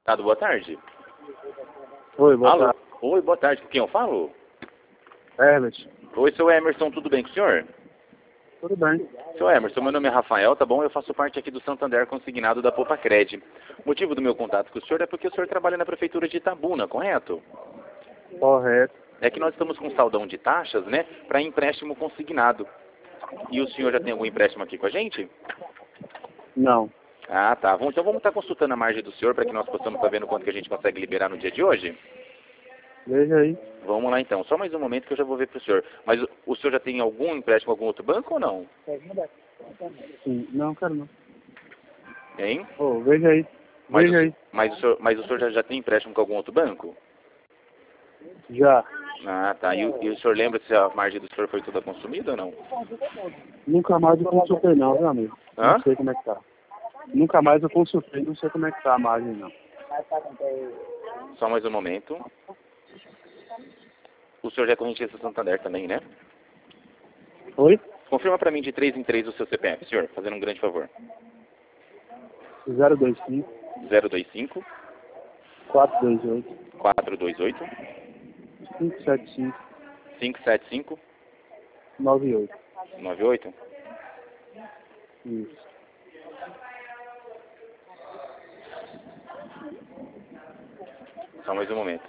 Tá, boa tarde. Oi, boa Alô? tarde. Oi, boa tarde. Com quem eu falo? Herbert. Oi, seu Emerson, tudo bem com o senhor? Tudo bem. Seu Emerson, meu nome é Rafael, tá bom? Eu faço parte aqui do Santander Consignado da Popacred. O motivo do meu contato com o senhor é porque o senhor trabalha na prefeitura de Itabuna, correto? Correto. É que nós estamos com saldão de taxas, né, para empréstimo consignado. E o senhor já tem algum empréstimo aqui com a gente? Não. Ah, tá. Então vamos estar consultando a margem do senhor para que nós possamos estar vendo quanto que a gente consegue liberar no dia de hoje? Veja aí. Vamos lá então. Só mais um momento que eu já vou ver para o senhor. Mas o senhor já tem algum empréstimo com algum outro banco ou não? Sim. Não, quero não. Hein? Oh, veja aí. Mas Veja aí. mas o senhor já tem empréstimo com algum outro banco? Já. Ah, tá. E o senhor lembra se a margem do senhor foi toda consumida ou não? Nunca mais eu consultei não, meu amigo. Hã? Não sei como é que tá. Nunca mais eu consultei, não sei como é que tá a margem não. Só mais um momento. O senhor já é correntista Santander também, né? Oi? Confirma para mim de 3 em 3 o seu CPF, senhor, fazendo um grande favor. 025 025 428 428 575 575 98. 98. Isso. Só mais um momento.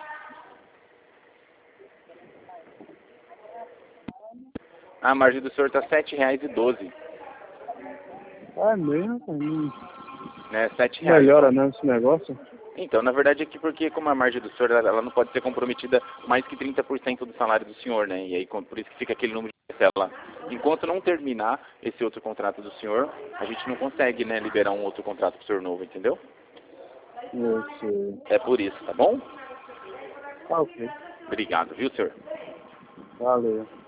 A margem do senhor está R$ 7,12. É mesmo, cara. Não Né? R$ 7. melhora não esse negócio? Então, na verdade é que porque como a margem do senhor ela não pode ser comprometida mais que 30% do salário do senhor, né? E aí por isso que fica aquele número de parcela. Enquanto não terminar esse outro contrato do senhor, a gente não consegue, né, liberar um outro contrato pro senhor novo, entendeu? Eu sei. É por isso, tá bom? Tá ok. Obrigado, viu, senhor? Valeu.